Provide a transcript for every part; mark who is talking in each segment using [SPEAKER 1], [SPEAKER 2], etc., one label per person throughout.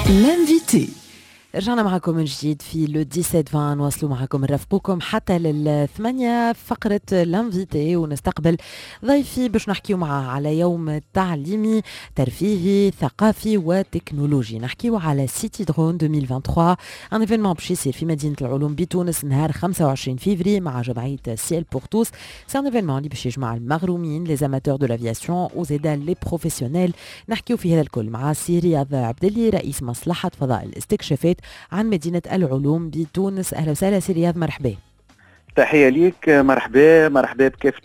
[SPEAKER 1] L'invité. رجعنا معكم من جديد في لو 17 نواصلوا معكم نرافقوكم حتى لل8 فقرة لانفيتي ونستقبل ضيفي باش نحكيو معاه على يوم تعليمي ترفيهي ثقافي وتكنولوجي. نحكيو على سيتي درون 2023 ان ايفينمون باش يصير في مدينة العلوم بتونس نهار 25 فيفري مع جمعية سيل بور توس. سي ان ايفينمون اللي باش يجمع المغرومين لي زاماتور دو لافياسيون وزيدا لي بروفيسيونيل. نحكيو في هذا الكل مع سي رياض عبدلي رئيس مصلحة فضاء الاستكشافات عن مدينة العلوم بتونس. أهلا وسهلا سي رياض، مرحبا.
[SPEAKER 2] تحية ليك، مرحبا بكافة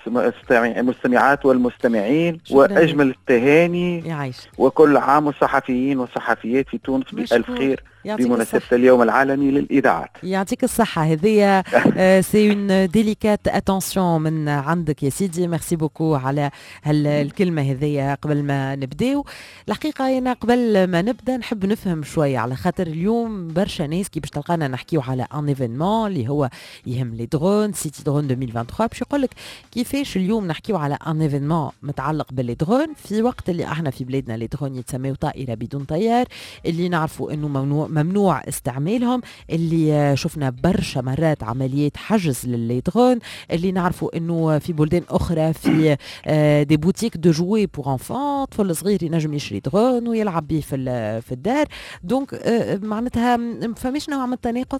[SPEAKER 2] المستمعات والمستمعين، وأجمل التهاني
[SPEAKER 1] يعيش.
[SPEAKER 2] وكل عام والصحفيين والصحفيات في تونس بألف خير بمناسبة اليوم العالمي للإذاعات.
[SPEAKER 1] يعطيك الصحة. هذه سي اون ديليكات اتونسيون من عندك يا سيدي، ميرسي بوكو على هالكلمة هذه. قبل ما نبداو الحقيقة أنا قبل ما نبدأ نحب نفهم شوية، على خاطر اليوم برشا ناس كي باش تلقانا نحكيو على ان ايفينمون اللي هو يهم لي درون سيتي درون 2023 باش يقول لك كيفاش اليوم نحكيو على ان ايفينمون متعلق باللي درون في وقت اللي احنا في بلادنا لي درون يتسميو طائرة بدون طيار، اللي نعرفوا انه ممنوع استعمالهم، اللي شفنا برشا مرات عمليات حجز للي درون، اللي نعرفوا انه في بلدان اخرى في دي بوتيك دو جوي بور انفون، طفل صغير ينجم يشري درون ويلعب به في الدار. دونك معناتها فماش نوع من التناقض؟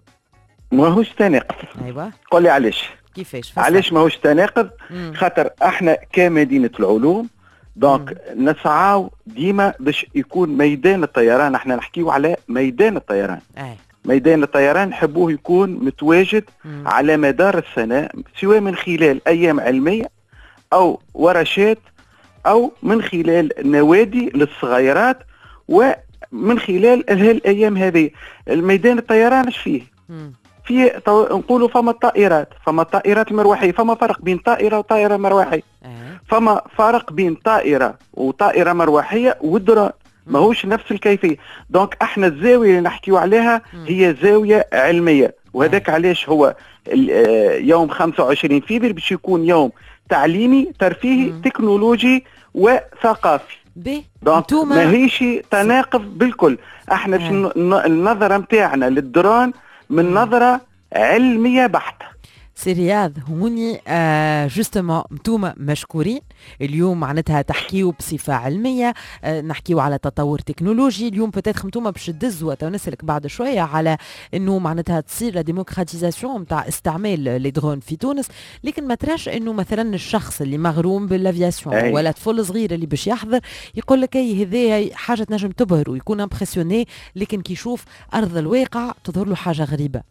[SPEAKER 2] ماهوش تناقض.
[SPEAKER 1] ايوه
[SPEAKER 2] قول لي علاش؟
[SPEAKER 1] كيفاش؟
[SPEAKER 2] علاش ماهوش تناقض؟ خاطر احنا كمدينة العلوم دونك نسعاو ديما باش يكون ميدان الطيران، احنا نحكيو على ميدان الطيران. ميدان الطيران نحبوه يكون متواجد على مدار السنة، سواء من خلال أيام علمية أو ورشات أو من خلال نوادي للصغيرات، ومن خلال الأيام هذه. الميدان الطيران ايش فيه؟ فيه نقولوا فما الطائرات المروحية. فما فرق بين طائرة وطائرة مروحية. فما فرق بين طائرة وطائرة مروحية والدرون، ماهوش نفس الكيفية. دونك احنا الزاوية اللي نحكيو عليها هي زاوية علمية، وهذاك علاش هو يوم 25 فيفري باش يكون يوم تعليمي ترفيهي تكنولوجي وثقافي. دونك ماهيش تناقض بالكل. احنا النظرة متاعنا للدرون من نظرة علمية بحتة.
[SPEAKER 1] سي رياض هوني جوستومون نتوما مشكورين اليوم، معناتها تحكيو بصفة علمية، نحكيو على تطور تكنولوجي. اليوم بتاتخ نتوما باش تدزوا ونسألك بعد شوية على انه معناتها تصير لا ديموكراتيزاسيون نتاع استعمال لي درون في تونس، لكن ما تراش انه مثلا الشخص اللي مغروم بالافياسيون ولا طفل صغير اللي باش يحضر يقول لك اي هذه حاجة تنجم تبهر ويكون امبرسيوني، لكن كي يشوف ارض الواقع تظهر له حاجة غريبة.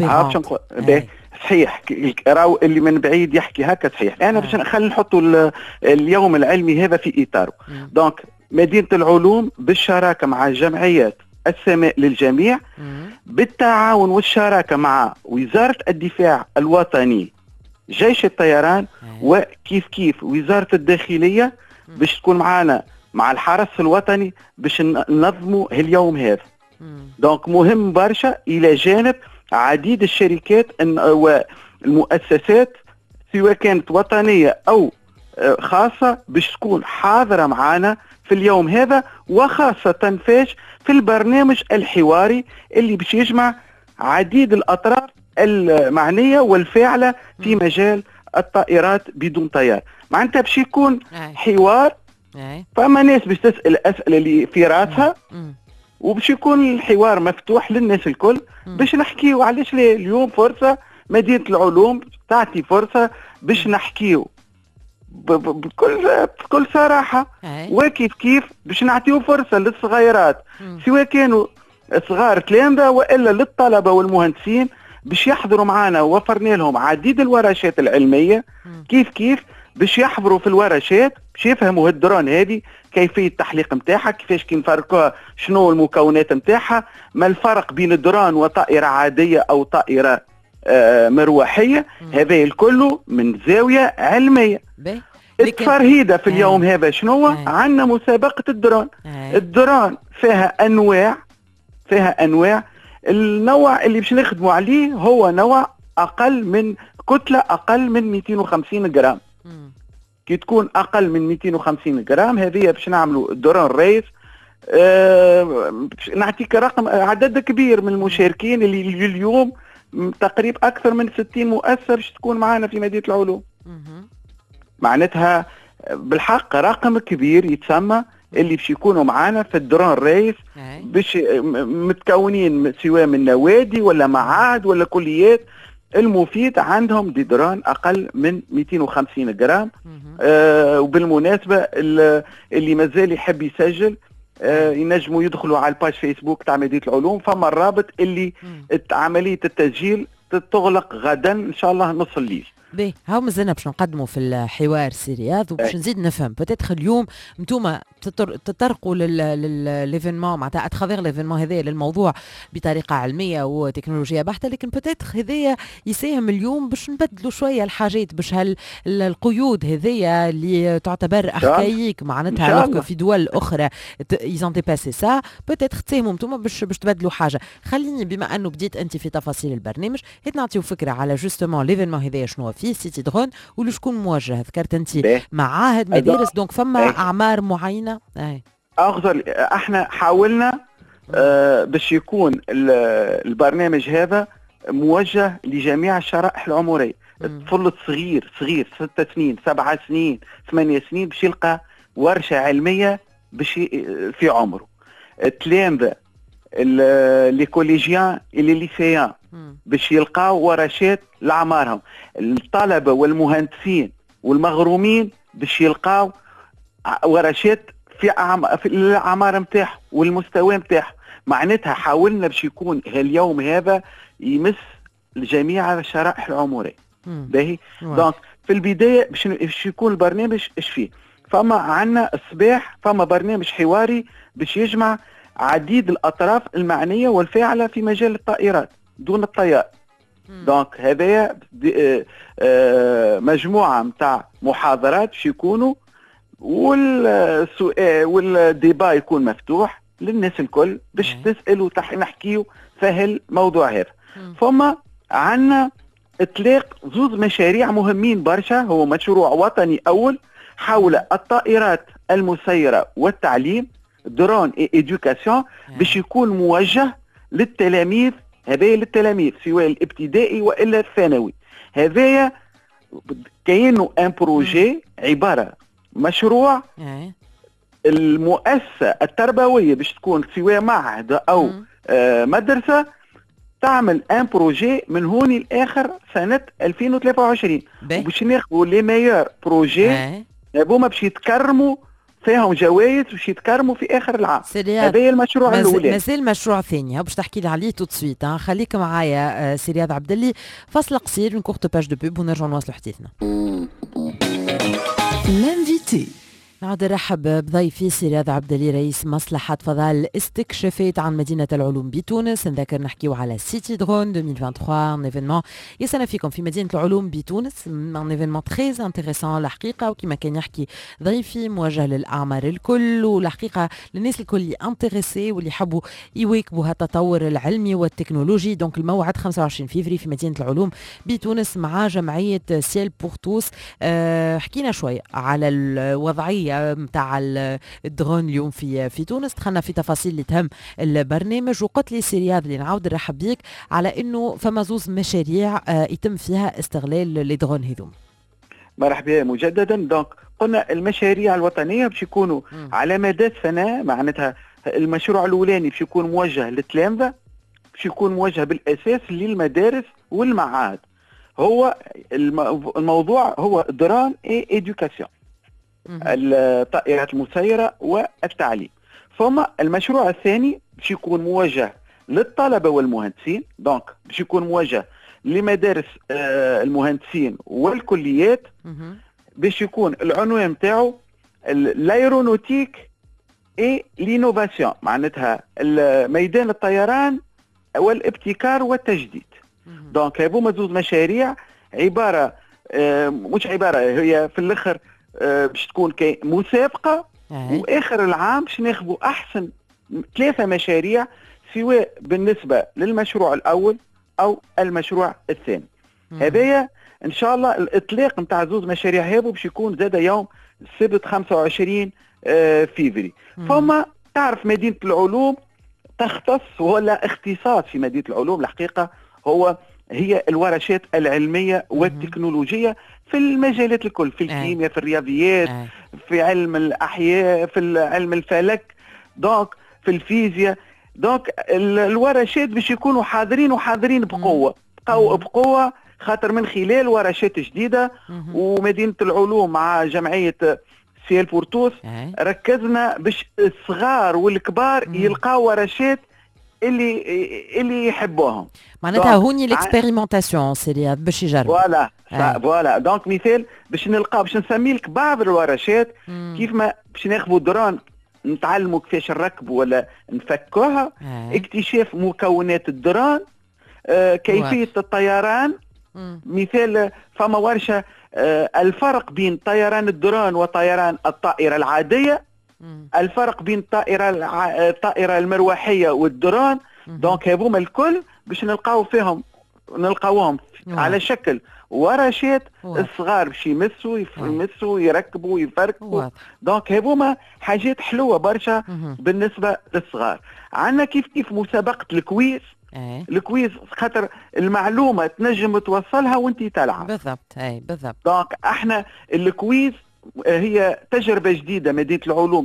[SPEAKER 2] صحيح، راهو اللي من بعيد يحكي هكا صحيح. انا باش نخلي نحطوا اليوم العلمي هذا في اطاره. دونك مدينه العلوم بالشراكه مع جمعيات السماء للجميع، بالتعاون والشراكه مع وزاره الدفاع الوطني، جيش الطيران، وكيف كيف وزاره الداخليه باش تكون معنا مع الحرس الوطني باش ننظموا اليوم هذا. دونك مهم برشا، الى جانب عديد الشركات والمؤسسات سواء كانت وطنية أو خاصة باش تكون حاضرة معنا في اليوم هذا، وخاصة فاش في البرنامج الحواري اللي باش يجمع عديد الأطراف المعنية والفاعلة في مجال الطائرات بدون طيار. معناتها باش يكون حوار، فما ناس باش تسأل الأسئلة اللي في راسها، وباش يكون الحوار مفتوح للناس الكل باش نحكيو. علاش ليه اليوم فرصة مدينة العلوم تعطي فرصة باش نحكيو بكل صراحة، وكيف كيف باش نعطيو فرصة للصغيرات سواء كانوا صغار تلامذة وإلا للطلبة والمهندسين باش يحضروا معنا. وفرنا لهم عديد الورشات العلمية كيف باش يحضروا في الورشات باش يفهموا الدرون هذه كيفية التحليق نتاعها، كيفاش كي نفرقوها شنو المكونات نتاعها، ما الفرق بين الدرون وطائرة عادية أو طائرة مروحية. هذا الكل من زاوية علمية. التفرهيدة في اليوم هذا شنو؟ عندنا مسابقة الدرون. الدرون فيها أنواع. النوع اللي باش نخدموا عليه هو نوع كتلة أقل من 250 جرام. كي تكون أقل من 250 جرام هذه باش نعملوا الدرون ريس نعطيك رقم، عدد كبير من المشاركين اللي اليوم تقريبا اكثر من 60 مؤسسه باش تكون معنا في مدينه العلوم. معناتها بالحق رقم كبير يتسمى اللي باش يكونوا معنا في الدرون ريس، باش متكونين سواء من نوادي ولا معاهد ولا كليات. المفيد عندهم دي درون اقل من 250 جرام. وبالمناسبه اللي مازال يحب يسجل ينجموا يدخلوا على الباج فيسبوك تاع مدينه العلوم، فما الرابط اللي عمليه التسجيل تغلق غدا ان شاء الله نص الليل.
[SPEAKER 1] باهي هاو مازلنا باش نقدموا في الحوار سي رياض، وباش نزيد نفهم بتاتخ اليوم انتوما تطرقوا لليفينمون معناتها اترافير ليفينمون هذايا للموضوع بطريقه علميه وتكنولوجيا بحته، لكن بتاتخ هذايا يساهم اليوم باش نبدلوا شويه الحاجات، باش القيود هذايا اللي تعتبر اركايك معناتها في دول اخرى ايزون ديباسي سا، بتاتخ تساهموا انتوما باش تبدلوا حاجه. خليني بما انه بديت انت في تفاصيل البرنامج، هات نعطيو فكره على جوستومون ليفينمون هذايا شنو في سيتي درون ولشكون موجه. ذكرت انت معاهد مدارس، دونك فما اعمار معينه.
[SPEAKER 2] اغزر احنا حاولنا باش يكون البرنامج هذا موجه لجميع الشرائح العمريه. الطفل الصغير 6 سنين 7 سنين 8 سنين باش يلقى ورشه علميه باش في عمره. التلامذه لي كوليجيان اللي ليسيان باش يلقاو ورشات لعمارهم. الطلبه والمهندسين والمغرومين باش يلقاو ورشات في الاعمار نتاعهم والمستوى نتاعهم. معناتها حاولنا باش يكون اليوم هذا يمس جميع الشرائح العمريه. باهي دونك في البدايه باش يكون البرنامج ايش فيه؟ فما عندنا الصباح فما برنامج حواري باش يجمع عديد الاطراف المعنيه والفاعله في مجال الطائرات دون الطيار. دونك هذايا مجموعه نتاع محاضرات باش يكونوا، والسؤال والديبا يكون مفتوح للناس الكل باش تسال ونحكيو في الموضوع هذا. فما عندنا اطلاق زوز مشاريع مهمين برشا. هو مشروع وطني اول حول الطائرات المسيره والتعليم، درون ايدوكاسيون، باش يكون موجه للتلاميذ. هذايا للتلاميذ سواء الابتدائي والا الثانوي. هذايا كاينو ان بروجي عباره مشروع المؤسسه التربويه باش تكون سواء معهد او مدرسه تعمل ان بروجي من هون لاخر سنه 2023 باش ناخذوا لي ميور بروجي هذوما باش يتكرموا فيهم جوائز باش يتكرموا في اخر العام. هذا المشروع الاولاني.
[SPEAKER 1] مازال مشروع ثاني باش تحكي لي عليه تو سويت. خليك معايا سي رياض عبد اللي. فاصل قصير، اون كورت باج دو بوب ونرجعوا نواصلوا حديثنا. لانفيتي نعود نرحب بضيفي سي رياض عبد اللي، رئيس مصلحة فضاء الاستكشافات عن مدينة العلوم بتونس. نذكر نحكيو على سيتي درون 2023، ايفينمون يسنى فيكم في مدينة العلوم بتونس، ان ايفينمون تريز انتريسون الحقيقة، وكما كان يحكي ضيفي موجه للأعمار الكل، والحقيقة للناس الكل اللي انتريسي واللي يحبوا يواكبوا هالتطور العلمي والتكنولوجي. دونك الموعد 25 فيفري في مدينة العلوم بتونس مع جمعية سيل بور توس. حكينا شوية على الوضعية متاع الدرون اليوم في تونس، دخلنا في تفاصيل اللي تهم البرنامج، وقلت لي سي رياض اللي نعاود نرحب بيك على انه فما زوز مشاريع يتم فيها استغلال لي درون هذوم.
[SPEAKER 2] مرحبا مجددا. دونك قلنا المشاريع الوطنيه باش يكونوا على مدى السنه. معناتها المشروع الاولاني باش يكون موجه للتلامذه، باش يكون موجه بالاساس للمدارس والمعاهد. هو الموضوع هو درون ايدوكاسيون، الطائرات المسيرة والتعليم. ثم المشروع الثاني باش يكون موجه للطلبة والمهندسين. دونك باش يكون موجه لمدارس المهندسين والكليات، باش يكون العنوان نتاعو الايرونوتيك اي لينوفاسيون، معناتها ميدان الطيران والابتكار والتجديد. دونك هذوما زوج مشاريع عبارة مش عبارة، هي في الاخر باش تكون مسابقة، واخر العام باش ناخذوا احسن 3 مشاريع سواء بالنسبة للمشروع الاول او المشروع الثاني. هذايا ان شاء الله الاطلاق نتاع زوج مشاريع هذو باش يكون زاد يوم السبت 25 فيفري. فما تعرف مدينة العلوم تختص ولا اختصاص في مدينة العلوم الحقيقة هي الورشات العلمية والتكنولوجية في المجالات الكل، في الكيمياء، في الرياضيات، في علم الأحياء، في علم الفلك، دونك في الفيزياء. دونك الورشات باش يكونوا حاضرين بقوة خاطر من خلال ورشات جديدة. ومدينة العلوم مع جمعية سيال بورتوس ركزنا باش الصغار والكبار يلقاو ورشات اللي يحبوهم.
[SPEAKER 1] معناتها هوني الاكسبيريمونتاسيون سي باش يجربوا.
[SPEAKER 2] فوالا دونك مثال باش نسمي لك بعض الورشات كيف ما باش ناخذوا درون نتعلموا كيفاش نركبوا ولا نفكوها، اكتشاف مكونات الدرون، كيفية الطيران. مثال فما ورشة الفرق بين طيران الدرون وطيران الطائرة العادية، الفرق بين الطائرة المروحية والدرون. دونك هذوما الكل باش نلقاوهم على شكل ورشات الصغار باش يمسوا يركبوا يفركوا. دونك هذوما حاجات حلوة برشا بالنسبة للصغار. عندنا كيف مسابقة الكويز خاطر المعلومة تنجم توصلها وانت تلعب.
[SPEAKER 1] بالضبط.
[SPEAKER 2] دونك احنا الكويز هي تجربة جديدة مدينة العلوم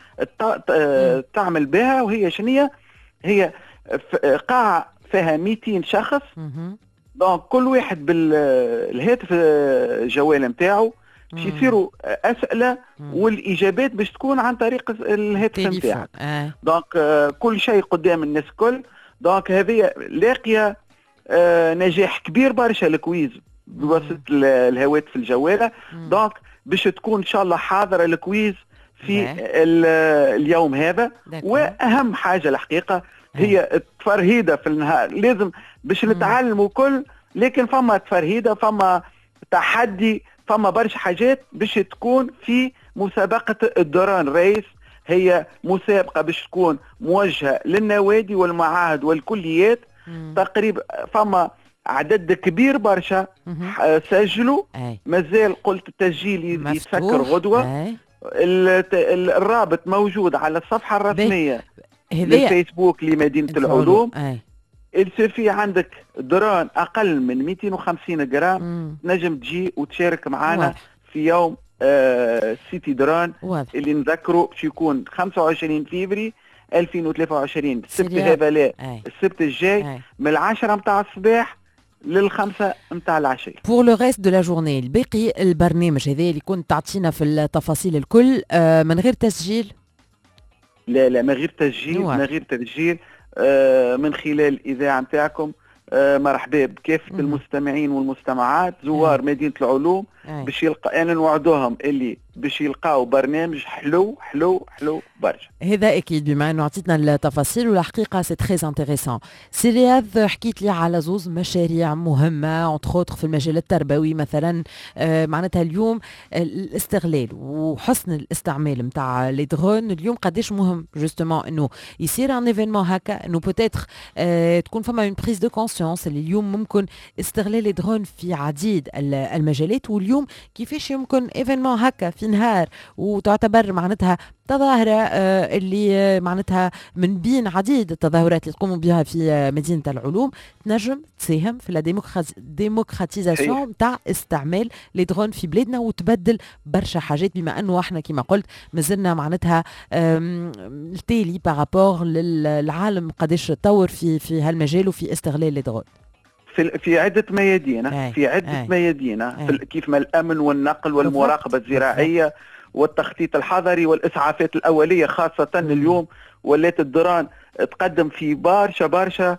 [SPEAKER 2] تعمل بها، وهي شنية؟ هي قاعة فيها 200 شخص. دونك كل واحد بالهاتف الجوال نتاعو باش يصيروا أسئلة والإجابات باش تكون عن طريق الهاتف نتاعك. دونك كل شيء قدام الناس كل. دونك هذه لاقيه نجاح كبير برشا الكويز بواسطه الهواتف الجواله. دونك باش تكون ان شاء الله حاضره الكويز في اليوم هذا. واهم حاجه الحقيقه هي التفرهيده في النهار، لازم باش نتعلموا كل، لكن فما تفرهيده، فما تحدي، فما برشا حاجات باش تكون في مسابقه الدرون ريس. هي مسابقة باش تكون موجهة للنوادي والمعاهد والكليات. تقريبا فما عدد كبير برشا سجلوا. مازال قلت التسجيل يتسكر غدوة. الرابط موجود على الصفحة الرسمية للفيسبوك لمدينة العلوم. السيفي عندك درون أقل من 250 جرام نجم تجي وتشارك معنا في يوم سيتي درون اللي نذكره باش يكون 25 فيفري 2023 السبت هذا، لا السبت الجاي من 10 متاع الصباح لل5 متاع العشية.
[SPEAKER 1] بور لو ريست دو لا جورني الباقي البرنامج هذا اللي كنت تعطينا في التفاصيل الكل من غير تسجيل؟
[SPEAKER 2] لا من غير تسجيل من خلال الإذاعة نتاعكم. مرحبا بكافة المستمعين والمستمعات زوار مدينة العلوم باش أنا نوعدوهم اللي باش يلقاو برنامج حلو برشا.
[SPEAKER 1] هذا اكيد بما انه عطيتنا التفاصيل والحقيقه سي تري انتريسون. سي رياض حكيت لي على زوز مشاريع مهمه اونتر في المجال التربوي مثلا. معناتها اليوم الاستغلال وحسن الاستعمال نتاع لي درون اليوم قداش مهم جوستومون انه يصير ان ايفينمون هكا، انه بوتيتر تكون فما اون بريز دو كونسيونس اللي اليوم ممكن استغلال لي درون في عديد المجالات. واليوم كيفاش يمكن ايفينمون هكا في نهار وتعتبر معناتها تظاهرة اللي معناتها من بين عديد التظاهرات اللي تقوم بها في مدينة العلوم تنجم تساهم في الديموكراتيزاسيون نتاع استعمال لي درون في بلادنا وتبدل برشا حاجات، بما انه احنا كما قلت مازلنا معناتها التالي بارابور للعالم قداش تطور في هالمجال وفي استغلال لي درون
[SPEAKER 2] في عدة ميادين كيف ما الأمن والنقل والمراقبة الزراعية والتخطيط الحضري والإسعافات الأولية خاصة. اليوم ولات الدرون تقدم في برشا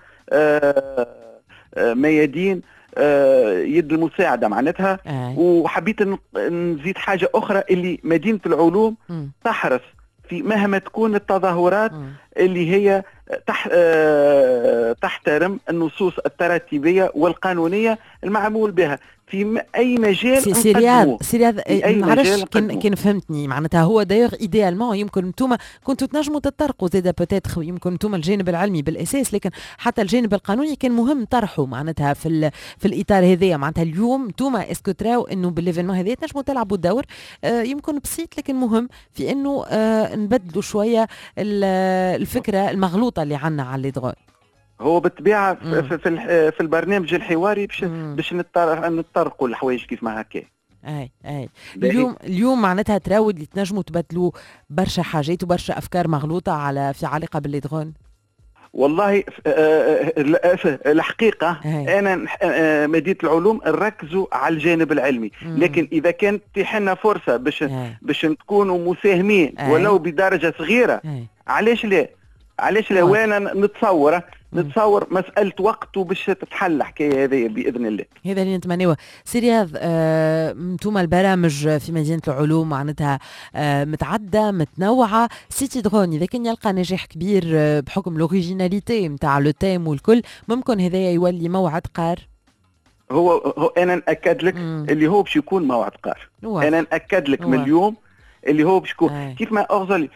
[SPEAKER 2] ميادين يد المساعدة معناتها. وحبيت نزيد حاجة أخرى اللي مدينة العلوم تحرص في مهما تكون التظاهرات اللي هي تحترم النصوص التراتيبية والقانونية المعمول بها. في اي مجال
[SPEAKER 1] سي رياض ما عرفش كان فهمتني معناتها هو دايوغ ايديالمون يمكن انتم كنتوا تنجموا تطرقوا زاده بوتيتر يمكن انتم الجانب العلمي بالاساس لكن حتى الجانب القانوني كان مهم طرحه معناتها في الاطار هذايا معناتها اليوم انتم اسكو تراو انه بالليفينمون هذايا تنجموا تلعبوا دور يمكن بسيط لكن مهم في انه نبدلوا شويه الفكره المغلوطه اللي عندنا على لي دغون.
[SPEAKER 2] هو بالطبيعه في البرنامج الحواري باش نتطرقوا الحوايج كيف ما هكا.
[SPEAKER 1] اي اليوم معناتها تراو اللي تنجموا تبدلوا برشا حاجات وبرشا افكار مغلوطه في علاقه باللي دغون.
[SPEAKER 2] والله الحقيقه انا مدينه العلوم نركزوا على الجانب العلمي لكن اذا كانت تتيح لنا فرصه باش نكونوا مساهمين ولو بدرجه صغيره علاش لا وانا نتصور مسألة وقت وباش تتحل الحكاية هذه بإذن الله.
[SPEAKER 1] هذا اللي نتمناه. سي رياض انتم البرامج في مدينة العلوم معناتها متعدة متنوعة. سيتي درون إذا كان يلقى نجاح كبير بحكم لوريجيناليتي نتاع لو تيم والكل ممكن هذايا يولي موعد قار.
[SPEAKER 2] هو أنا نأكد لك اللي هو باش يكون موعد قار. أنا نأكد لك من اليوم اللي هو باش يكون كيف ما أغزل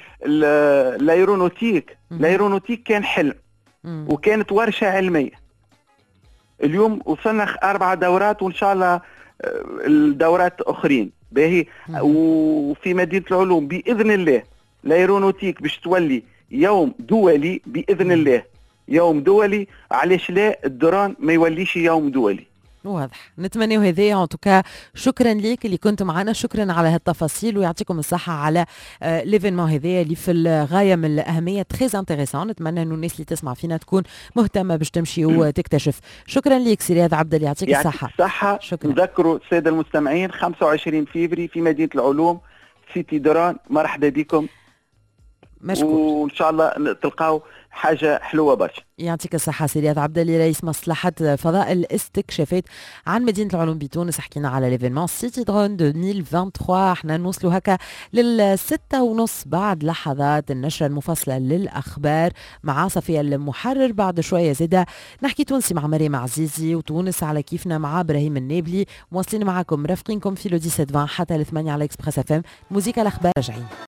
[SPEAKER 2] الايرونوتيك كان حلم وكانت ورشة علمية. اليوم وصلنا 4 دورات وإن شاء الله الدورات أخرين باهي وفي مدينة العلوم بإذن الله الايرونوتيك باش تولي يوم دولي بإذن الله يوم دولي. علاش لا الدرون ما يوليش يوم دولي.
[SPEAKER 1] واضح نتمنى هذايا ان توكا. شكرا ليك اللي كنت معنا شكرا على هالتفاصيل ويعطيكم الصحه على ليفينمون هذايا اللي في الغايه من الاهميه تري انتريسون. نتمنى انه الناس اللي تسمع فينا تكون مهتمه باش تمشي وتكتشف. شكرا ليك سي رياض عبد الله يعطيك الصحه.
[SPEAKER 2] شكرا. نذكروا الساده المستمعين 25 فيفري في مدينه العلوم سيتي دران. مرحبا بكم
[SPEAKER 1] مشكور.
[SPEAKER 2] وان شاء الله تلقاو حاجه حلوه برشا.
[SPEAKER 1] يعطيك الصحه سي رياض عبد الله رئيس مصلحه فضاء الاستكشافات عن مدينه العلوم بتونس. حكينا على ليفينمون سيتي درون 2023. احنا نوصلوا هكا لل6:30 بعد لحظات النشره المفصله للاخبار مع صفيه المحرر. بعد شويه زاده نحكي تونسي مع مريم عزيزي وتونس على كيفنا مع ابراهيم النابلي. مواصلين معكم مرافقينكم في لو 17 حتى ل8 على اكسبريس اف ام. موزيكا الاخبار راجعين.